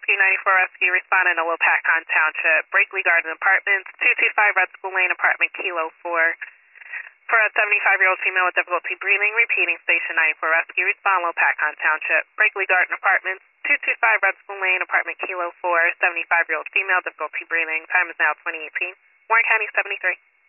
Rescue 94 Rescue responding to Wilpacon Township, Brakely Garden Apartments, 225 Red School Lane, apartment Kilo 4. For a 75-year-old female with difficulty breathing, repeating Station 94 Rescue, respond Wilpacon Township, Brakely Garden Apartments, 225 Red School Lane, apartment Kilo 4, 75-year-old female, difficulty breathing. Time is now 2018. Warren County 73.